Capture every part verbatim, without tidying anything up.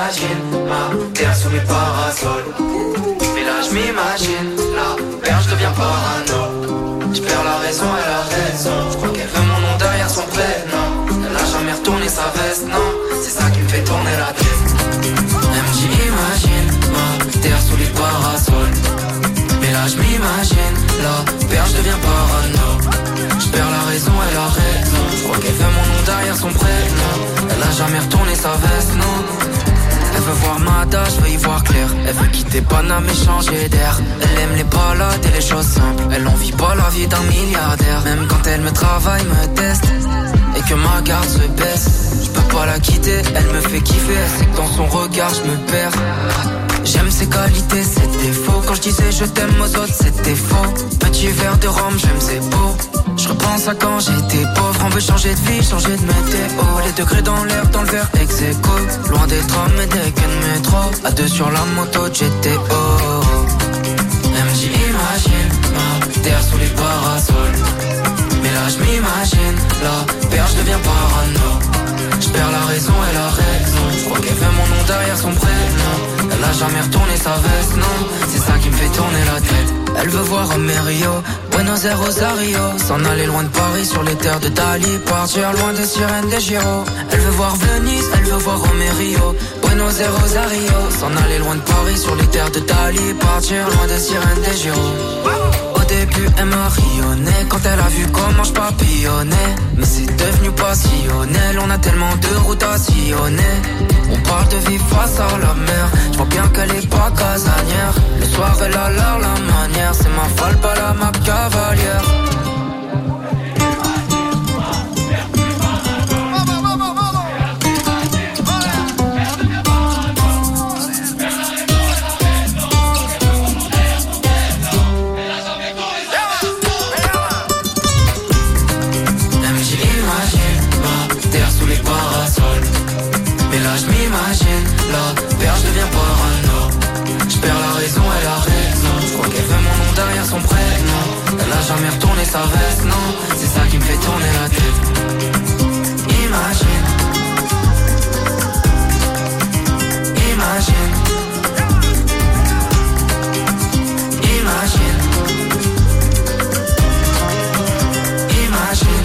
m'imagine ma terre sous mes parasols. Mais là je m'imagine la perche devient parano. Je perds la raison et la raison. Je crois qu'elle veut mon nom derrière son prénom. Elle a jamais retourné sa veste, non. C'est ça qui me fait tourner la tête. Elle me dit imagine ma terre sous les parasols. Mais là je m'imagine la perche devient parano. Je perds la raison et la raison. Je crois qu'elle veut mon nom derrière son prénom. Elle a jamais retourné sa veste, non. Elle veut voir ma date, je veux y voir clair. Elle veut quitter Paname et changer d'air. Elle aime les balades et les choses simples. Elle en vit pas la vie d'un milliardaire. Même quand elle me travaille, me teste et que ma garde se baisse, je peux pas la quitter, elle me fait kiffer. Elle sait que dans son regard je me perds. J'aime ses qualités, ses défauts. Quand je disais je t'aime aux autres, c'était faux. Petit verre de rhum, j'aime c'est beau. Je repense à quand j'étais pauvre. On veut changer de vie, changer de météo. Les degrés dans l'air, dans le verre, ex aequo. Loin des trams et des quais de métro. À deux sur la moto de G T O. Elle me dit imagine ma terre sous les parasols. Mais là je m'imagine la perche devient parano. Je perds la raison et la raison. Je crois qu'elle veut mon nom derrière son prénom. Elle a jamais retourné sa veste, non. C'est ça qui me fait tourner la tête. Elle veut voir Rio, Buenos Aires, Rosario. S'en aller loin de Paris sur les terres de Dali. Partir loin des sirènes des Giro. Elle veut voir Venise, elle veut voir Rio, Buenos Aires, Rosario. S'en aller loin de Paris sur les terres de Dali. Partir loin des sirènes des Giro. Au début elle m'a rayonné quand elle a vu comment je papillonnais. Mais c'est devenu passionnel, on a tellement de routes à sillonner. On parle de vivre face à la mer. Je vois bien qu'elle est pas casanière. Le soir elle a l'air la manière. C'est ma folle, pas la ma cavalière. Je m'imagine, la perche devient parano. Je perds la raison et la raison. Je crois qu'elle veut mon nom derrière son prénom. Elle a jamais retourné sa veste, non. C'est ça qui me fait tourner la tête. Imagine. Imagine. Imagine. Imagine.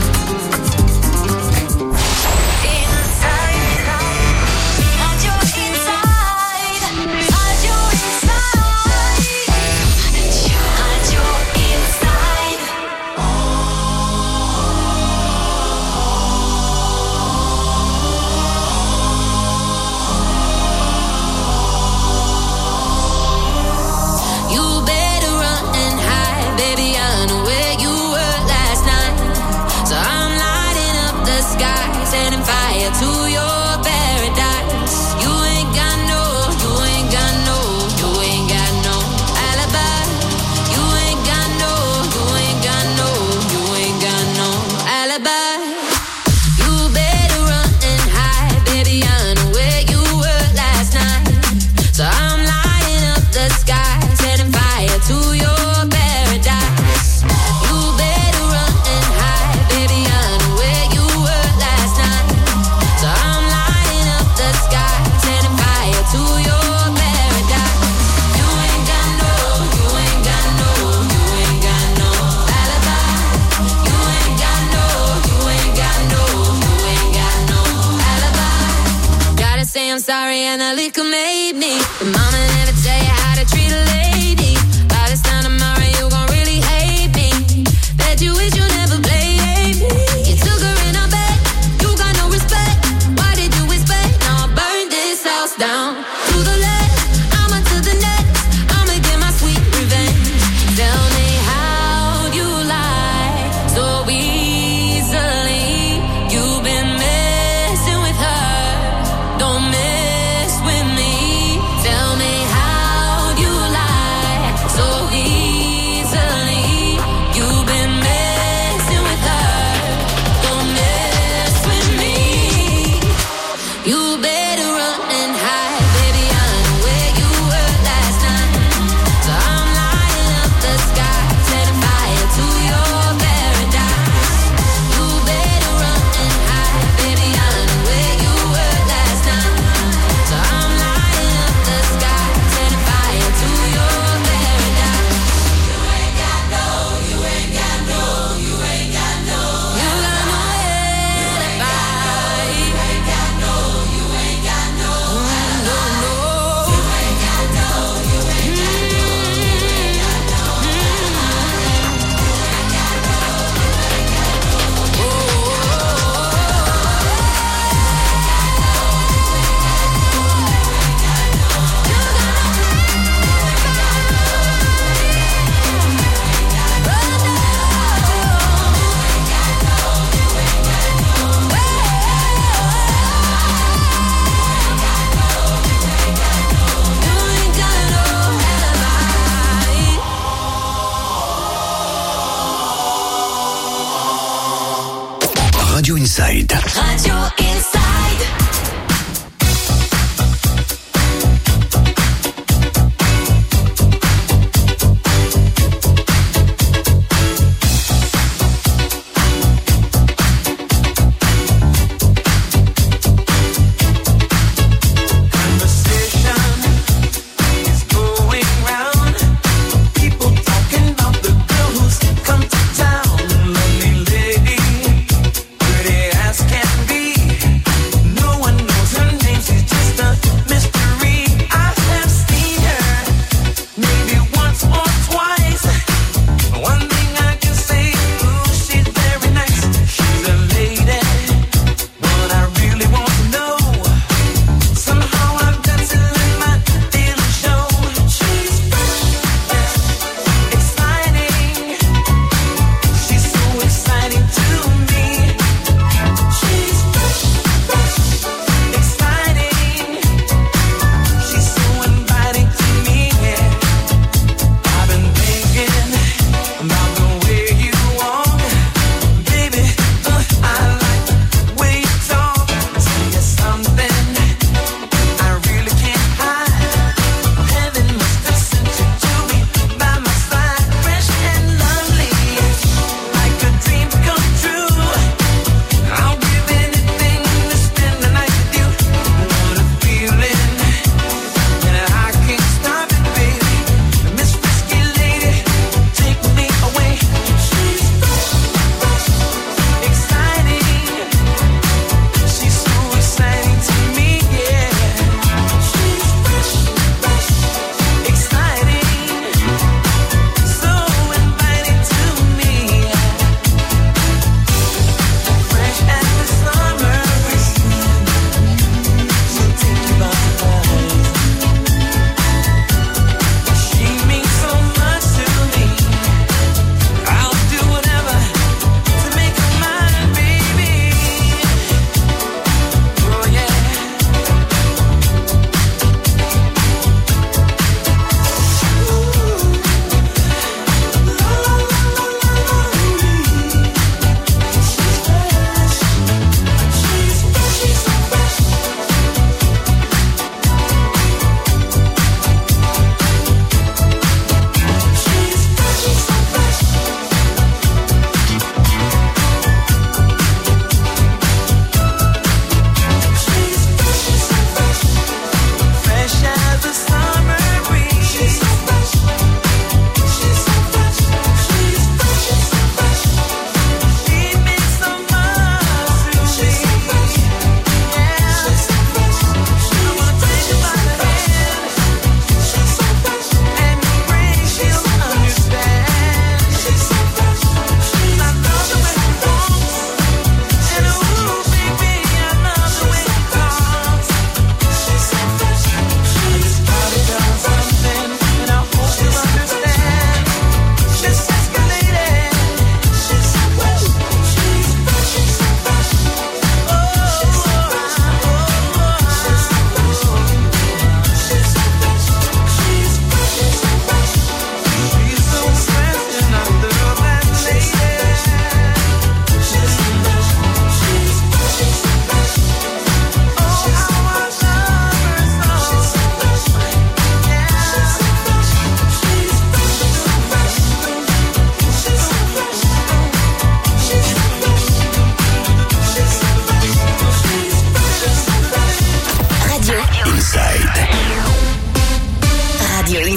Setting fire to your paradise. You ain't got no, you ain't got no, you ain't got no alibi. You ain't got no, you ain't got no, you ain't got no alibi. You better run and hide, baby. I know where you were last night. So I'm lighting up the sky, setting fire to your paradise. You better run and hide, baby. I know where you were last night. So I'm lighting up the sky, setting fire to your paradise. You ain't got no, you ain't got no, you ain't got no alibi. You ain't got no, you ain't got no, you ain't got no alibi. Gotta say I'm sorry and the liquor made me. But mama never tell you how to treat a lady. By this time tomorrow you gon' really hate me. Bet you wish you never played me. You took her in a bed, you got no respect. Why did you expect? Now I burn this house down. To the left, I'ma to the next. I'ma get my sweet revenge. Tell me how you lie so easily. You've been messing with her, don't mess with me. Tell me how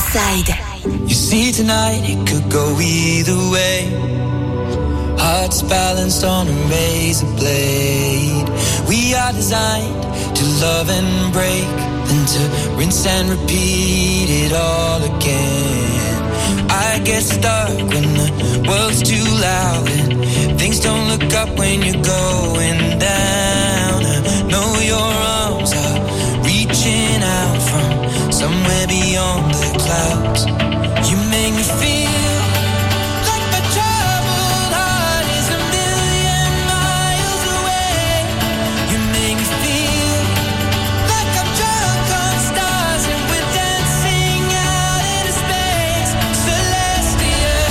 Inside. You see tonight it could go either way. Hearts balanced on a razor blade. We are designed to love and break, then to rinse and repeat it all again. I get stuck when the world's too loud and things don't look up when you're going down. I know your arms are reaching out from somewhere beyond the clouds. You make me feel like my troubled heart is a million miles away. You make me feel like I'm drunk on stars and we're dancing out into space. Celestial.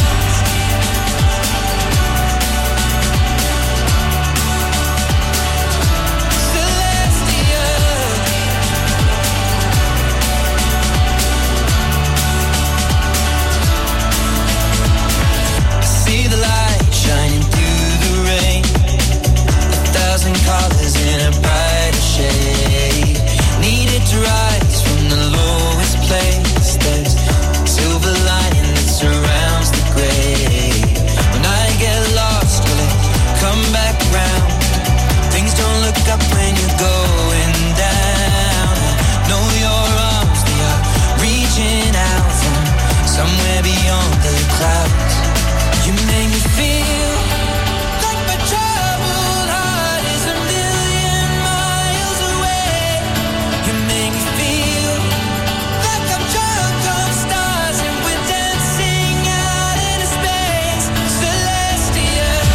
Colors in a brighter shade. Needed to rise from the lowest place. There's silver lining that surrounds the gray. When I get lost, will it come back around? Things don't look up when you're going down. I know your arms, they are reaching out from somewhere beyond the clouds. You make me feel like my troubled heart is a million miles away. You make me feel like I'm drunk on stars and we're dancing out into space. Celestial.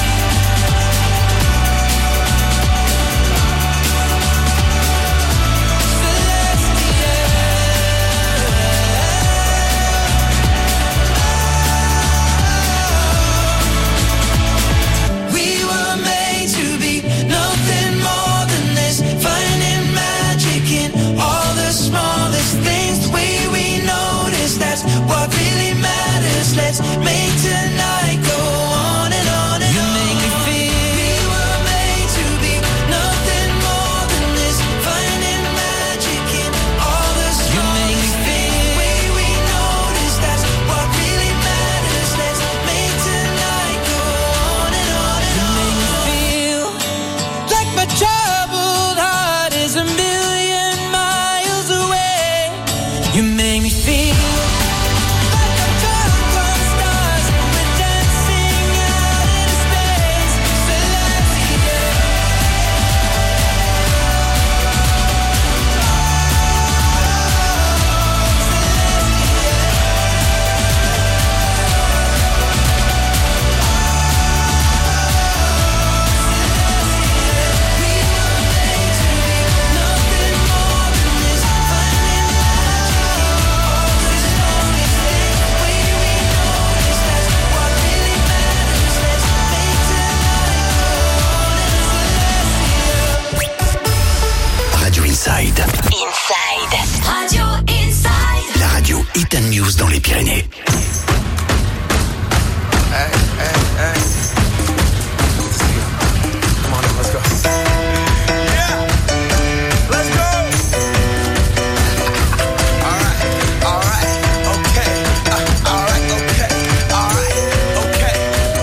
We were made to be nothing more than this, finding magic in all the smallest things. The way we notice, that's what really matters. Let's make tonight go on and on and on. You make me feel we were made to be nothing more than this, finding magic in all the smallest things. The way we notice, that's what really matters. Let's make tonight go on and on and on. You make me feel like my troubled heart is a million miles away. You make me feel like I'm drunk on stars and we're dancing out into space. Celestial. Radio Inside. Inside. Radio Inside. La radio Hit and News dans les Pyrénées. Hey, hey, hey. Come on, let's go. Yeah, let's go. All right, all right, okay. Uh, all right, okay, all right, okay.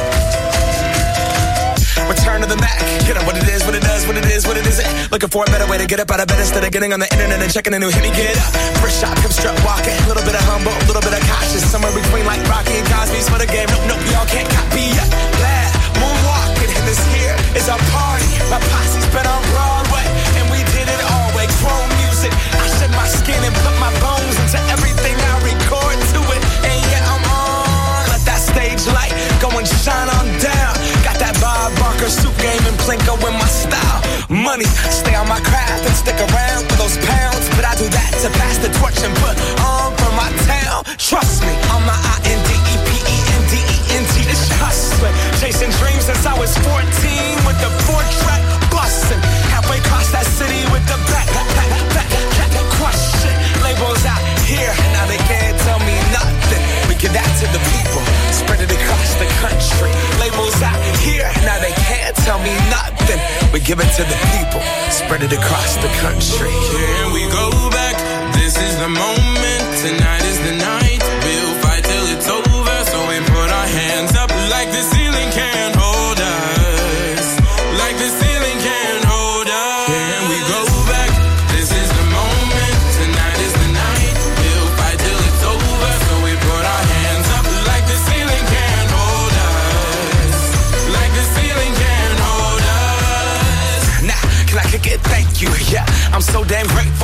Return to the Mac. Get up what it is, what it does, what it is, what it isn't. Looking for a better way to get up out of bed instead of getting on the internet and checking a new hit. Me get up, first shot, come strut walking. A little bit of humble, a little bit of cautious. Somewhere between like Rocky and Cosby's for the game. Nope, nope, y'all can't copy yet. Glad moonwalking, and this here is our party. My posse's been on Broadway, and we did it all way. Chrome music, I shed my skin and put my bones into everything I record to it. And yeah, I'm on. Let that stage light go and shine on down. Got that Bob Barker suit game and Plinko in my style. Money, stay on my craft and stick around for those pounds. But I do that to pass the torch and put on for my town. Trust me, I'm my I N D E P E N D E N T. This hustling, chasing dreams since I was fourteen with the four-track bustin'. Halfway across that city with the back, back, back, back, back, back, crush it. Labels out here, now they can't tell me nothing. We give that to the people, spread it across the country. Labels out here, now they can't tell me nothing. We give it to the people, spread it across the country. Here we go back, this is the moment, tonight is the night.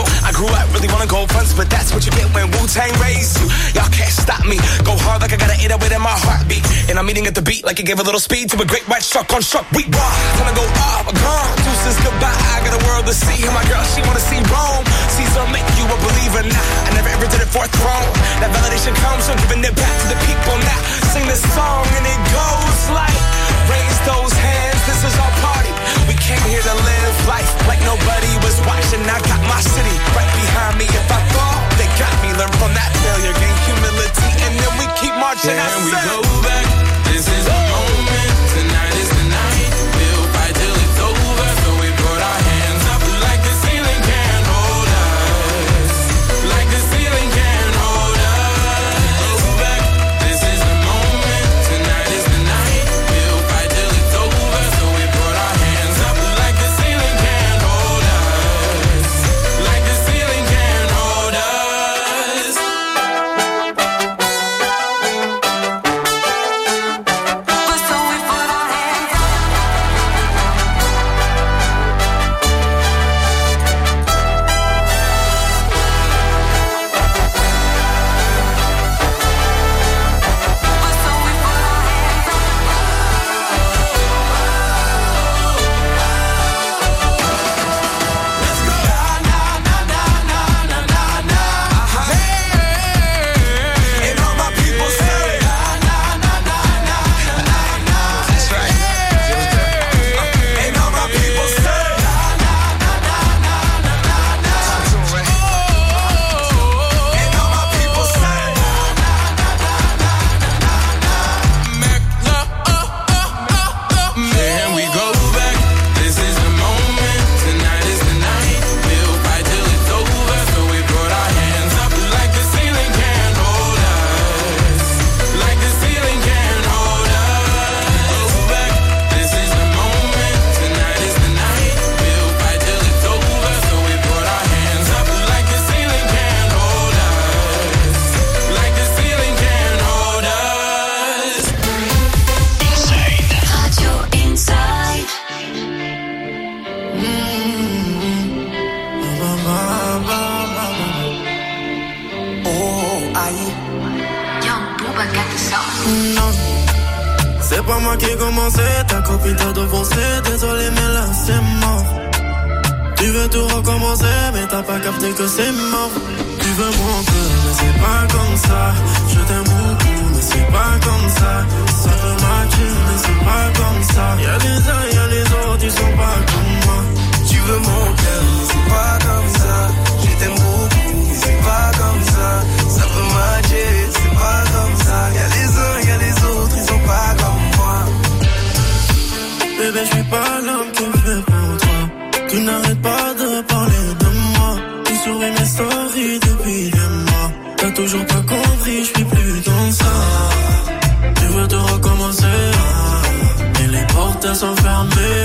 I grew up really wanna go fronts, but that's what you get when Wu-Tang raised you. Y'all can't stop me. Go hard like I gotta eat up within my heartbeat. And I'm eating at the beat like it gave a little speed to a great white shark on shark. We raw. Time to go up, gone. Deuces goodbye. I got a world to see. And my girl, she wanna see Rome. Caesar make you a believer. Nah, I never ever did it for a throne. That validation comes from giving it back to the people. Now sing this song and it goes like, raise those hands. This is our party. We came here to live life like nobody was watching. I got my city right behind me. If I fall, they got me. Learn from that failure, gain humility, and then we keep marching. Can I we said, go back? This is the moment. Tonight is the night. We'll fight till it's over. So we put our hands up like the ceiling can't hold us. Like the ceiling can't hold us. Go back. This is the moment. Tonight is the night. We'll fight till it's over. So we put our hands up like the ceiling can't hold us. Like the ceiling can't hold us. C'est pas moi qui ai commencé, ta copine t'a devancé. Désolé mais là c'est mort. Tu veux tout recommencer mais t'as pas capté que c'est mort. Tu veux mon cœur mais c'est pas comme ça. Je t'aime beaucoup mais c'est pas comme ça. Ça peut matcher mais c'est pas comme ça. Y'a les uns y'a les autres ils sont pas comme moi. Tu veux mon cœur mais c'est pas comme ça. Je t'aime beaucoup mais c'est pas comme ça. Ça peut matcher c'est pas comme ça. Y'a les uns y'a les autres ils sont pas comme moi. Bébé, je suis pas l'homme qui fait pour toi. Tu n'arrêtes pas de parler de moi. Tu souris mes stories depuis des mois. T'as toujours pas compris, je suis plus dans ça. Tu veux te recommencer, et les portes elles sont fermées.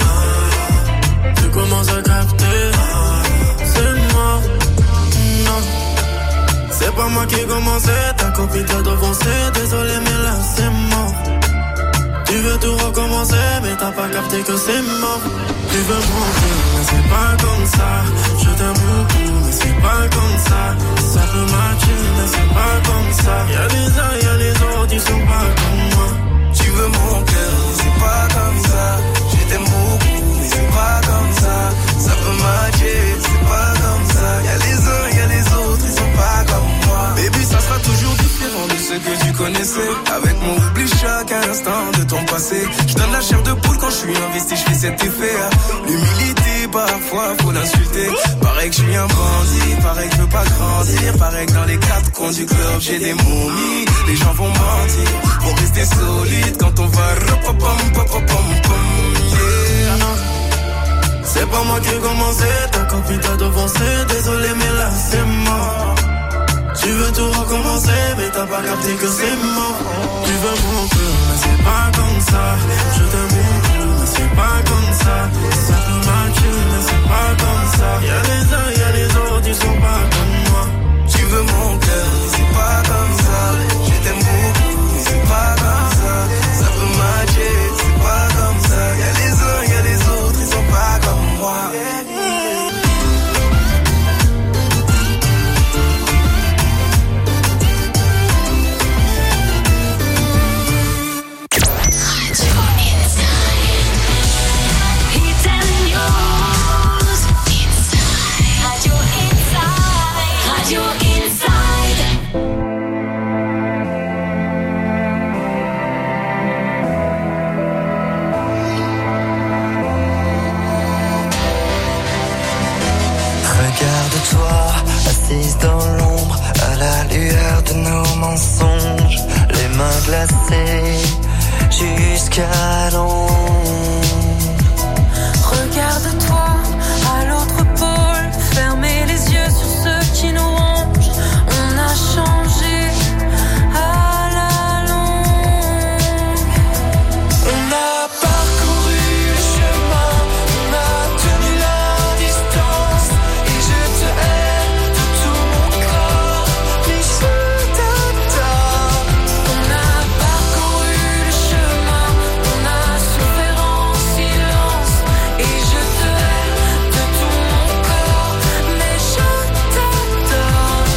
Tu commences à capter, c'est mort. Non, c'est pas moi qui ai commencé. Ta copine t'a devancé. Désolé mais là c'est mort. Tu veux tout recommencer, mais t'as pas capté que c'est mort. Tu veux monter, mais c'est pas comme ça. Je t'aime beaucoup, mais c'est pas comme ça. Ça peut matcher, mais c'est pas comme ça. Y'a les uns, y'a les autres, ils sont pas comme moi. Tu veux mon cœur, mais c'est pas comme ça. Je t'aime beaucoup, mais c'est pas comme ça. Ça peut matcher, c'est pas comme ça. Y'a les uns, y'a les autres, ils sont pas comme moi. Baby, ça sera toujours différent de ce que tu connaissais. Avec mon oubli chaque instant de ton passé. Je donne la chair de poule quand je suis investi, je fais cet effet. L'humilité, parfois faut l'insulter. Pareil que je suis un bandit, pareil que je veux pas grandir. Pareil que dans les quatre coins du club j'ai des momies. Les gens vont mentir, vont rester solides quand on va repopom popopom pom. Yeah. C'est pas moi qui ai commencé, ta copine t'a devancé. Désolé mais là c'est mort. Tu veux tout recommencer, mais t'as pas capté que c'est mort. Tu veux mon cœur, mais c'est pas comme ça. Je t'aime beaucoup, mais c'est pas comme ça. Ça peut matcher, mais c'est pas comme ça. Y'a les uns, y'a les autres, ils sont pas comme moi. Tu veux mon cœur, mais c'est pas comme ça. Je t'aime beaucoup, mais c'est pas comme ça. Ça peut matcher, c'est pas comme ça. Y'a les uns, y'a les autres, ils sont pas comme moi. toi, assise dans l'ombre, à la lueur de nos mensonges, les mains glacées jusqu'à l'ombre. Regarde-toi à l'autre pôle, fermez les yeux sur ceux qui nous rongent. On a changé à la longue. On a parcouru le chemin, on a tenu la distance, et je te hais de tout mon corps, mais je t'adore. On a parcouru le chemin, on a souffert en silence, et je te hais de tout mon corps, mais je t'adore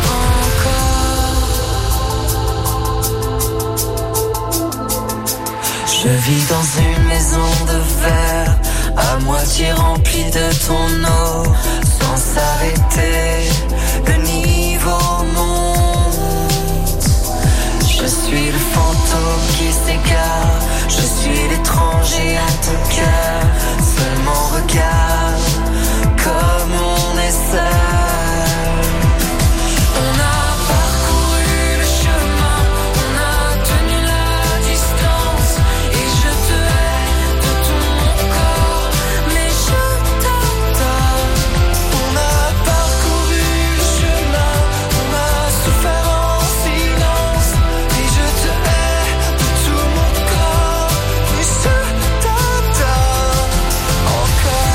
encore. Je vis dans une maison de verre, à moitié remplie de ton eau, sans s'arrêter, le niveau monte. Je suis le fantôme qui s'égare, je suis l'étranger à ton cœur. Seulement regarde comme on est seul. On a parcouru le chemin, on a tenu la distance, et je te hais de tout mon corps, mais je t'adore. On a parcouru le chemin, on a souffert en silence, et je te hais de tout mon corps, mais je t'adore encore.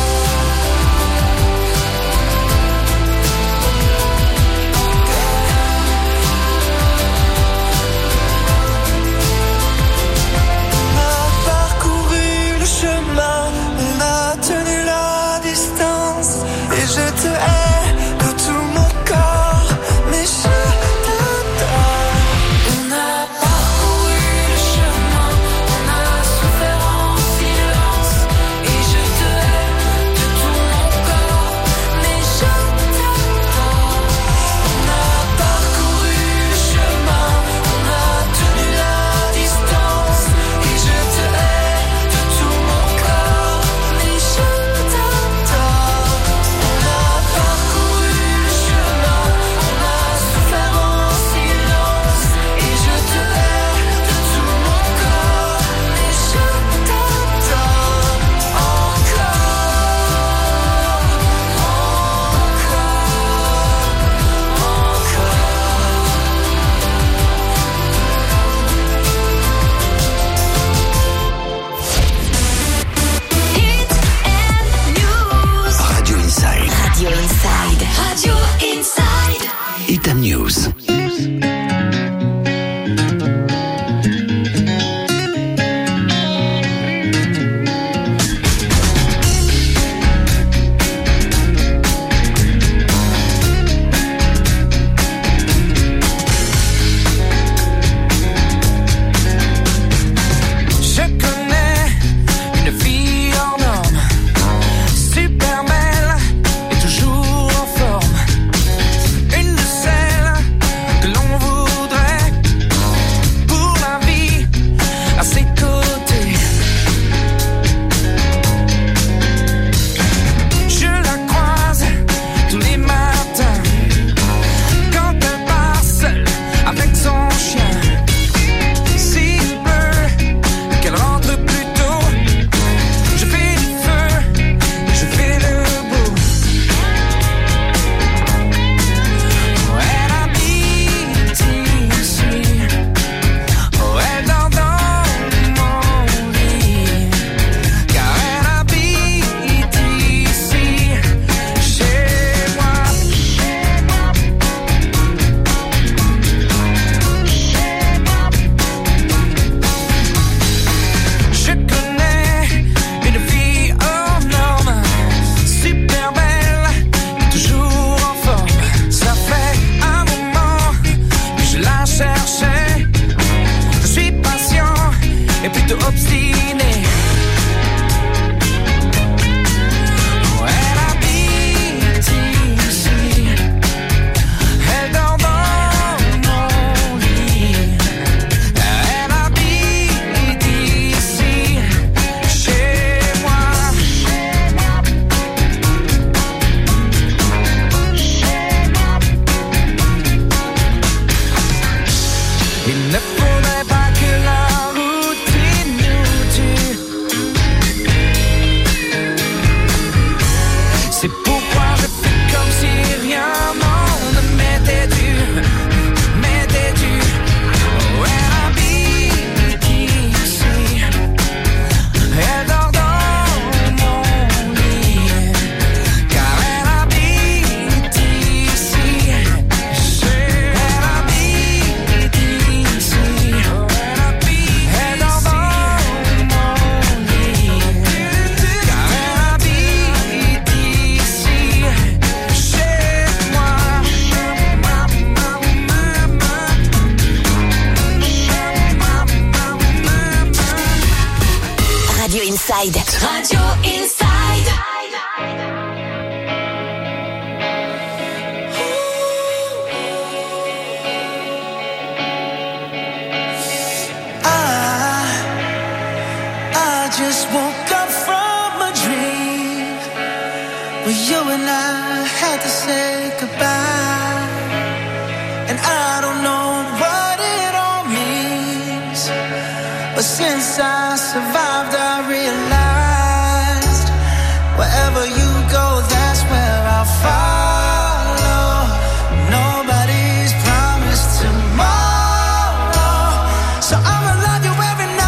On a parcouru le chemin, on a tenu la distance, et je te hais de tout mon corps, mais je t'adore. On a parcouru le chemin, on a souffert en silence, et je te hais de tout mon corps, mais je t'adore. On a parcouru le chemin, on a tenu la distance, et je te hais de tout mon corps, mais je t'adore. On a parcouru le chemin, on a souffert en silence, et je te hais de tout mon corps, mais je t'adore encore, Radio Inside. Radio Inside. Radio Inside. Hit and News. Je connais une fille en homme, super belle et toujours en forme. Une de celles que l'on voit Inside. Radio Inside. I just woke up from a dream where you and I had to say goodbye, and I don't know what it all means, but since I survived I realized wherever you go, that's where I'll follow. Nobody's promised tomorrow, so I'ma love you every night.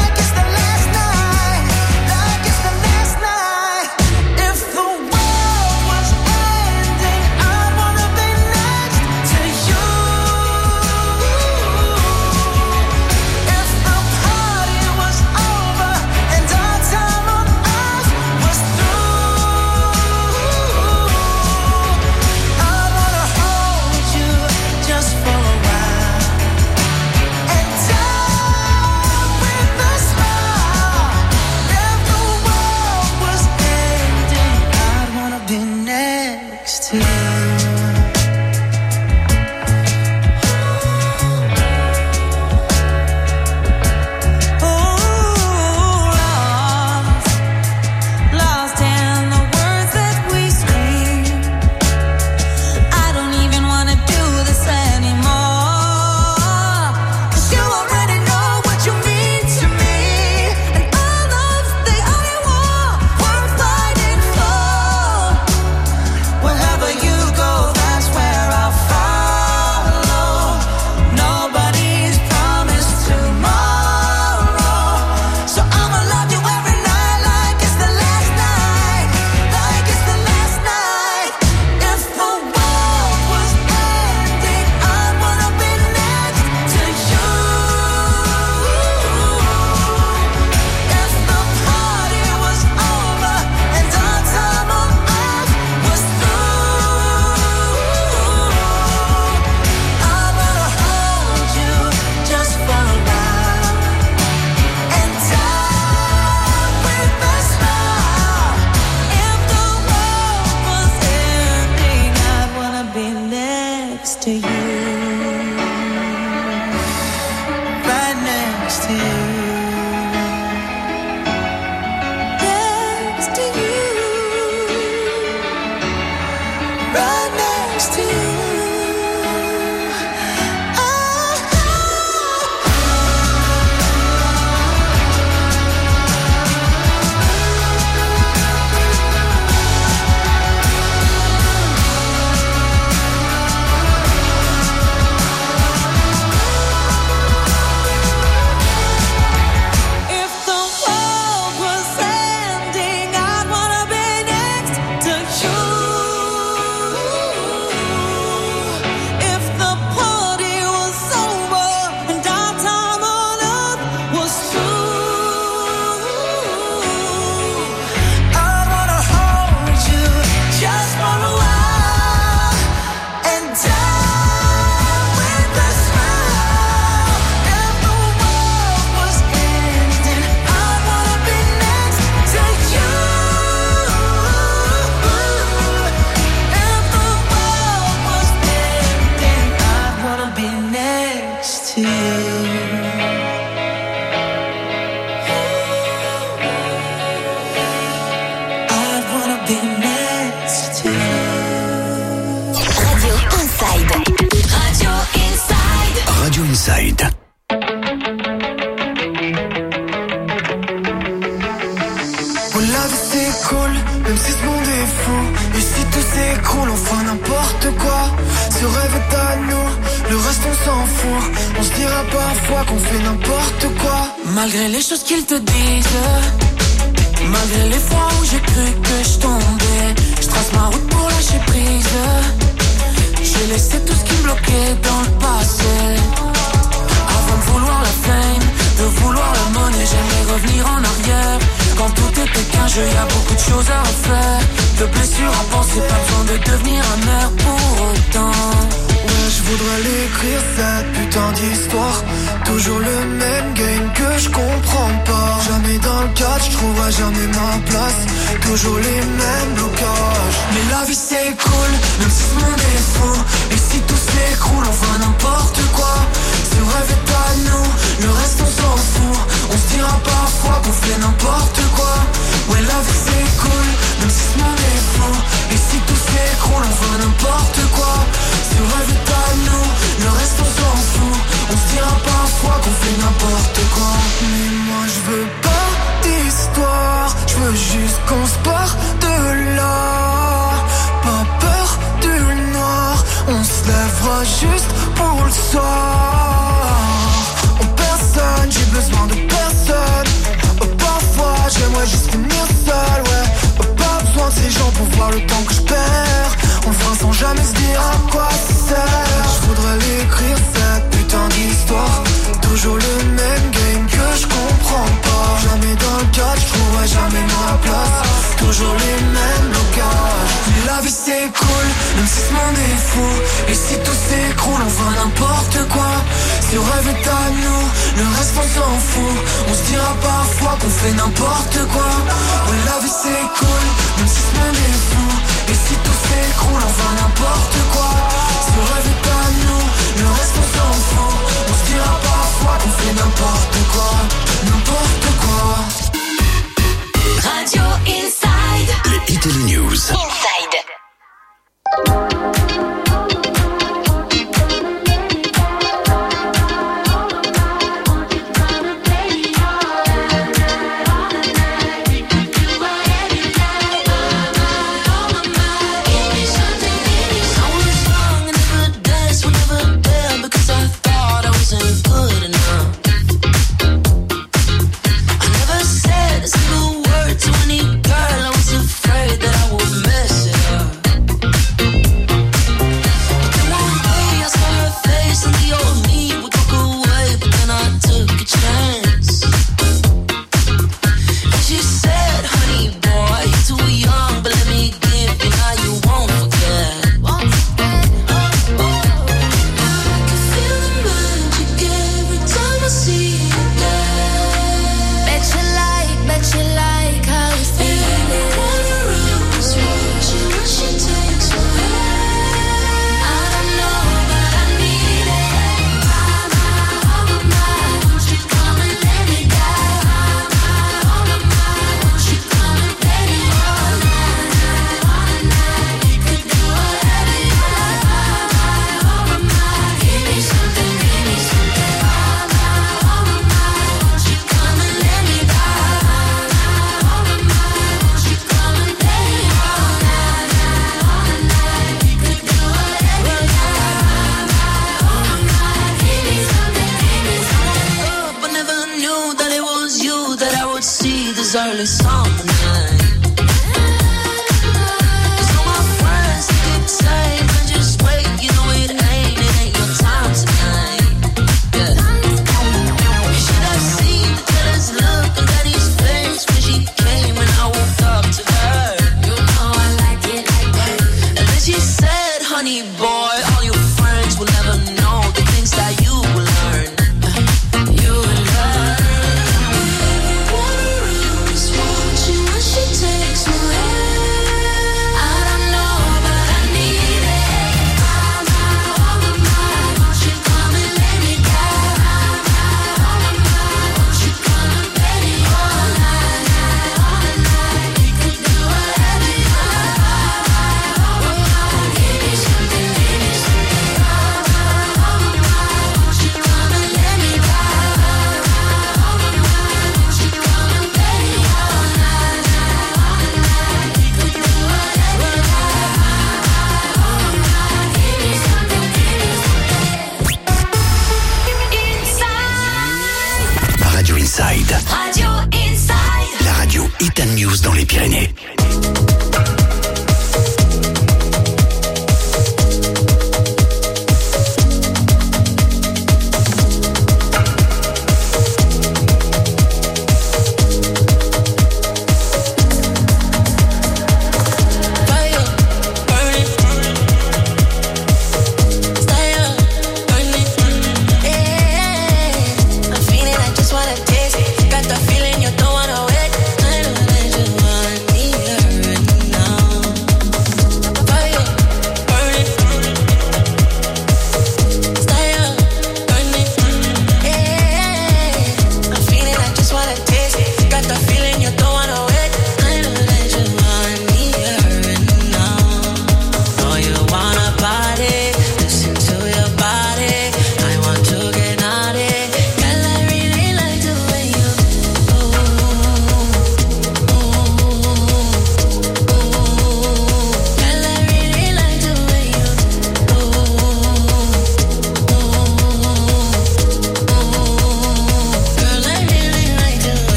Inside. Oh, la vie s'écoule, même si ce monde est fou. Et si tout s'écroule, on fera n'importe quoi. Ce rêve est à nous, le reste on s'en fout. On se dira parfois qu'on fait n'importe quoi. Malgré les choses qu'ils te disent, malgré les fois où j'ai cru que je tombais, je trace ma route pour lâcher prise. J'ai laissé tout ce qui me bloquait dans le passé. Avant de vouloir la fame, de vouloir la monnaie, j'aimerais revenir en arrière. Quand tout était qu'un jeu, y'a beaucoup de choses à refaire. De blessures en pensée, pas besoin de devenir un air pour autant. Ouais, je voudrais aller réécrire cette putain d'histoire. Toujours le même game que je comprends pas. Jamais dans le catch, je trouverai jamais ma place. Toujours les mêmes blocages. Mais la vie c'est cool, même si ce monde est fou. Et si tout s'écroule, on fait n'importe quoi. Ce rêve est à nous, le reste on s'en fout. On se dira parfois qu'on fait n'importe quoi. Ouais, la vie c'est cool, même si ce monde est fou. Et si tout s'écroule, on fait n'importe quoi. Ce rêve est à nous, le reste on s'en fout. On se dira parfois qu'on fait n'importe quoi. Mais moi je veux pas d'histoire, je veux juste qu'on se part de là. Pas peur du noir, on se lèvera juste pour le soir. En personne, j'ai besoin de personne. Oh, parfois j'aimerais juste finir seul, ouais. Oh, pas besoin de ces gens pour voir le temps que je perds. On le fera sans jamais se dire à quoi ça sert. Je voudrais l'écrire cette putain d'histoire. Toujours le même game que je comprends pas. Jamais dans le catch, je trouverai jamais ma place. Toujours les mêmes blocages. Mais la vie c'est cool, même si ce monde est fou. Et si tout s'écroule, on fera n'importe quoi. Si on rêve est à nous, le reste on s'en fout. On se dira parfois qu'on fait n'importe quoi. Ouais, la vie c'est cool, même si ce monde est fou. Et si tout s'écroule, on fera n'importe quoi. Si on rêve est à nous, le reste on s'en fout. On se dira parfois qu'on fait n'importe quoi. N'importe quoi. Radio Inside. Les hits et les news. Inside. Pyrénées. Stay up, burn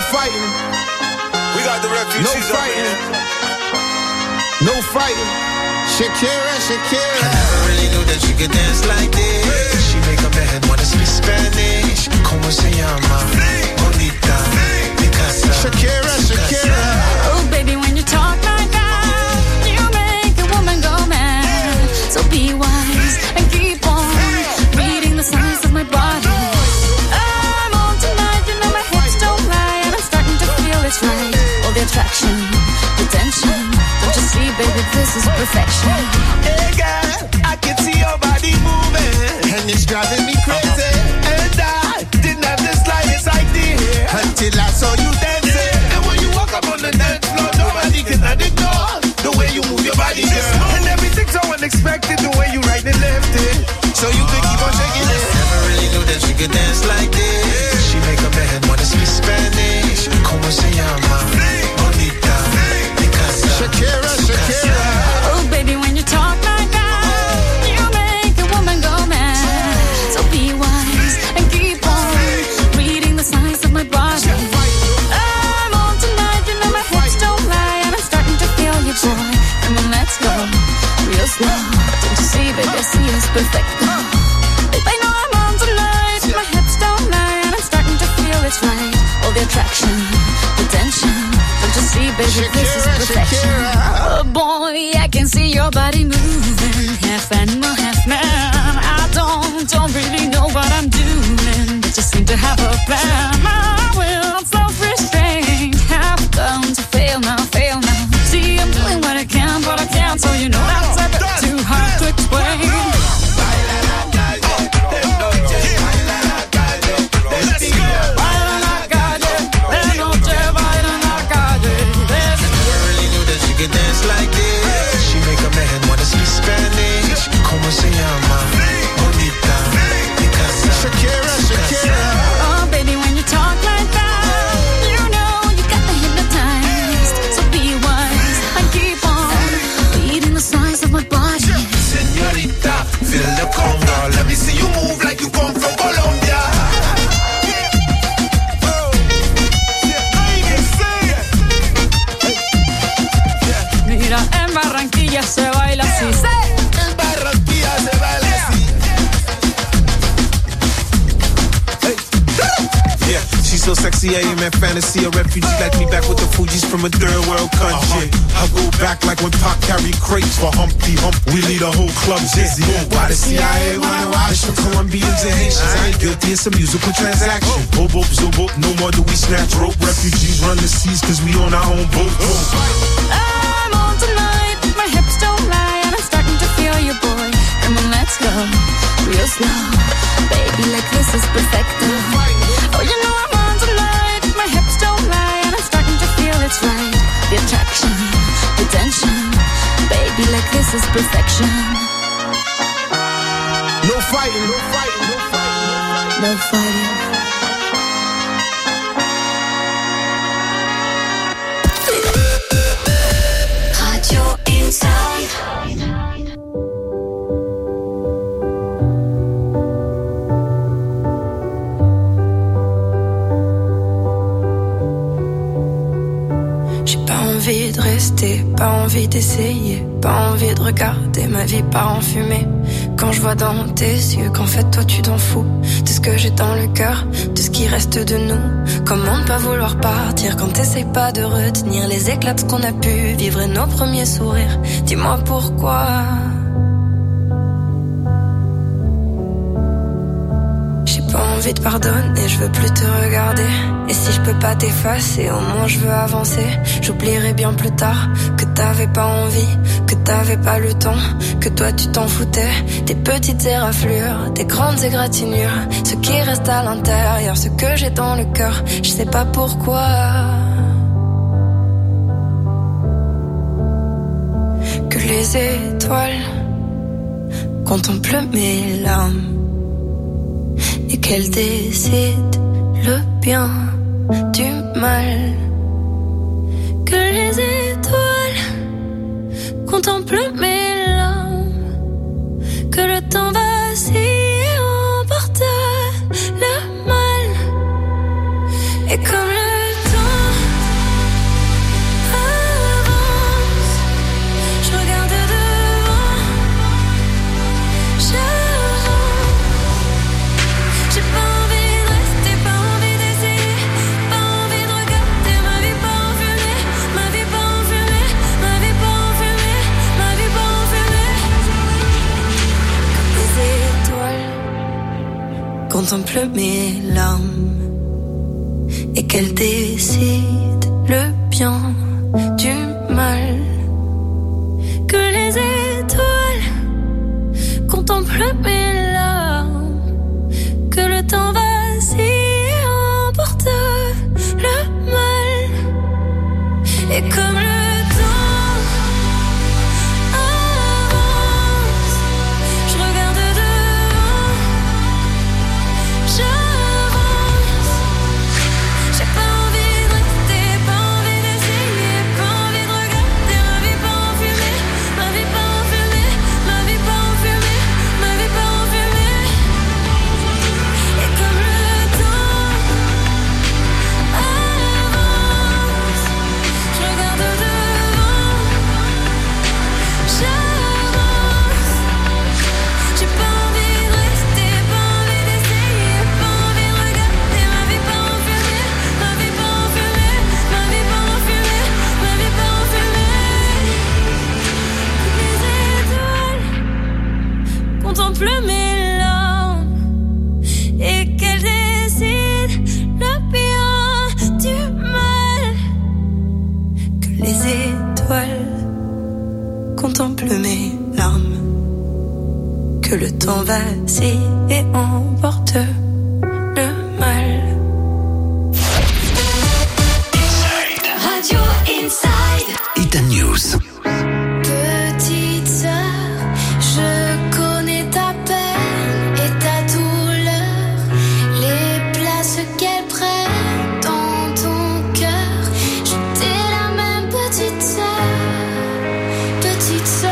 fighting. We got the refugees. No fighting. No fighting. Shakira, Shakira. I never really knew that you could dance like this. She make a man wanna speak Spanish. Como se llama? Bonita. Picasa. Shakira, Shakira. Oh, baby, when you talk like that, you make a woman go mad. So be wise and keep on reading the signs of my body. I'm on tonight, you know my hips don't lie, and I'm starting to feel it's right. All the attraction, the tension. Don't you see, baby, this is perfection. Hey, girl, I can see your body moving, and it's driving me crazy. And I didn't have the slightest idea until I saw you dancing. And when you walk up on the dance floor, nobody can ignore the way you move your body, girl. And everything's so unexpected, the way you right and left it, so you could keep on shaking it. Never really knew that you could dance like this. She make a man wanna speak Spanish. Como se llama? Bonita. Picasa. Shakira, Shakira. Oh, baby, when you talk like that, you make a woman go mad. So be wise and keep on reading the signs of my body. I'm on tonight, you know my hips don't lie, and I'm starting to feel you, boy. Come on, let's go real slow. Don't you see, baby, I see it's perfect. Babe, I know I'm on tonight, my hips don't lie, and I'm starting to feel it's right. All the attraction, the tension. Don't you see, baby, this is perfection. Oh boy, I can see your body moving, half animal, half man. I don't, don't really know what I'm doing, but just seem to have a plan. My will, self-restraint, have come to fail now, fail now. See, I'm doing what I can, but I can't, so you know that's a bit too hard to explain. Dance like this. She make a man wanna speak Spanish. Como se llama? Bonita. Picasa. Shakira, Shakira. Oh, baby, when you talk like that, you know you got me hypnotized. So be wise and keep on reading the signs of my body. Señorita, feel the conga. Let me see you move like you come from Colombia. Mira, en Barranquilla se baila así. En Barranquilla se baila así. Yeah, she's so sexy, I am in fantasy. A refugee like me back with the Fugees from a third world country. Uh-huh. I go back like when Pac carried crates for Humpty Hump. We lead a whole club dizzy. Why the C I A wanna watch the Colombians and Haitians? I ain't guilty, it's a musical transaction. Boop, boop, zoom, boop, no more do we snatch rope. Refugees run the seas cause we on our own boat. I'm on tonight, my hips don't lie, and I'm starting to feel you, boy. Come on, let's go real slow. Baby, like this is perfect. Oh, you know I'm on tonight, my hips don't lie, and I'm starting to feel it's right. The attraction, the tension. Baby, like this is perfection. No fighting, no fighting, no fighting. No fighting. Radio Inside. J'ai pas envie de rester, pas envie d'essayer, pas envie de regarder ma vie part en fumée. Quand je vois dans tes yeux qu'en fait toi tu t'en fous de ce que j'ai dans le cœur, de ce qui reste de nous. Comment ne pas vouloir partir quand t'essayes pas de retenir les éclats de ce qu'on a pu vivre et nos premiers sourires. Dis-moi pourquoi. J'ai pas envie de pardonner, je veux plus te regarder. Et si je peux pas t'effacer, au moins je veux avancer. J'oublierai bien plus tard que t'avais pas envie, que t'avais pas le temps, que toi tu t'en foutais. Tes petites éraflures, tes grandes égratignures, ce qui reste à l'intérieur, ce que j'ai dans le cœur, je sais pas pourquoi. Que les étoiles contemplent mes larmes et qu'elles décident le bien du mal. Que les étoiles contemplent mes larmes, que le temps vacille et emporte le mal. Et comme le temps contemple mes larmes et qu'elle décide le bien du mal. Que les étoiles contemplent mes larmes, que le temps vacille et emporte le mal. Et comme le temps avance, je regarde devant, j'avance. J'ai pas envie de rester, pas envie d'essayer, pas envie de regarder ma vie pas en fumée, ma vie pas en fumée, ma vie pas en fumée, ma vie pas en fumée. Et comme le temps avance, je regarde devant, j'avance. J'ai pas envie de rester, pas envie d'essayer, pas envie de regarder ma vie pas en fumée, ma vie pas en fumée, ma vie pas en fumée, ma vie pas en fumée. Les étoiles contemplent mes larmes et qu'elles décident le bien du mal. Que les étoiles contemplent mes larmes, que le temps vacille et emporte le mal. Radio Inside. Hit and News. Petite sœur, je connais ta peine et ta douleur, les places qu'elles prennent dans ton cœur. Je t'ai la même petite sœur, petite sœur.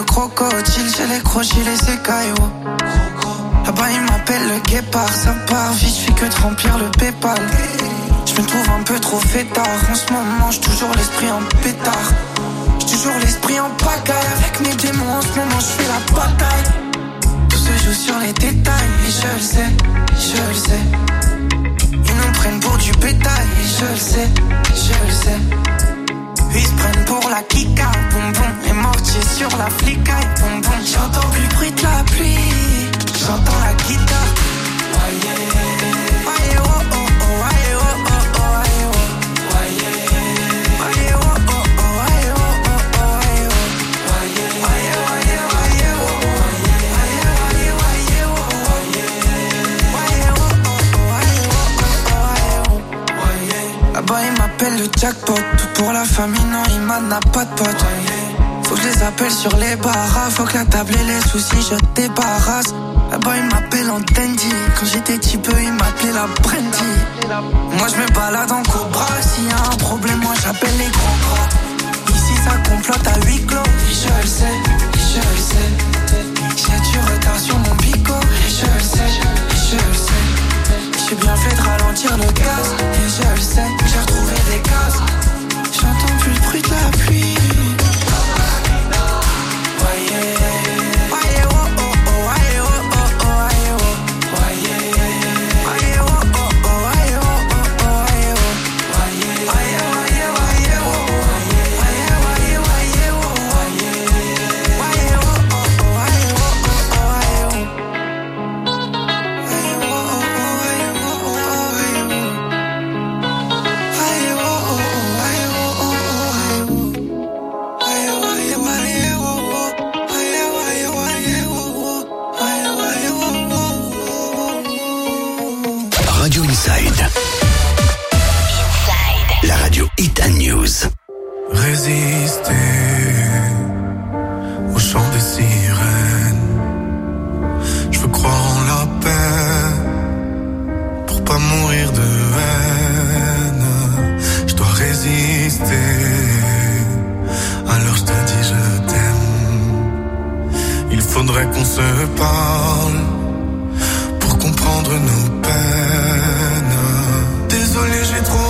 crocodiles, j'ai les crochets, les écailles. Là-bas ils m'appellent le guépard, ça part vite, je fais que de remplir le Paypal. Je me trouve un peu trop fêtard, en ce moment j'ai toujours l'esprit en pétard. J'ai toujours l'esprit en pagaille, avec mes démons en ce moment je fais la bataille. Tout se joue sur les détails, et je le sais, je le sais. Ils nous prennent pour du bétail, et je le sais, je le sais. Ils se prennent pour la kika, boum boum. Les mortiers sur la flicaille, boum boum. J'entends plus le bruit de la pluie, j'entends la guitare. Aïe, aïe, oh, oh, oh, aïe, oh, oh, oh, aïe, oh. Aïe, aïe, oh, oh, oh, aïe, oh, oh, oh, aïe, oh. Aïe, aïe, aïe, aïe, oh, aïe, aïe, aïe, oh, aïe, oh, oh, aïe, oh, oh, aïe. Là-bas ils m'appellent le jackpot, tout pour la famille, non il n'a pas de pote. Faut que je les appelle sur les barras, faut que la table et les soucis je débarrasse. Là-bas ils m'appellent en dandy, quand j'étais petit peu ils m'appelaient la brandy. Moi je me balade en cobra, s'il y a un problème moi j'appelle les gros bras. Ici ça complote à huis clos, et je le sais, et je le sais. J'ai du retard sur mon pico, et je le sais, et je le sais. J'ai bien fait de ralentir le gaz, et je le sais, j'ai retrouvé des cases. J'entends plus le bruit de la pluie. La radio Hit and News. Résister au chant des sirènes. Je veux croire en la paix pour pas mourir de haine. Je dois résister. Alors je te dis je t'aime. Il faudrait qu'on se parle pour comprendre nos peines. Désolé, j'ai trop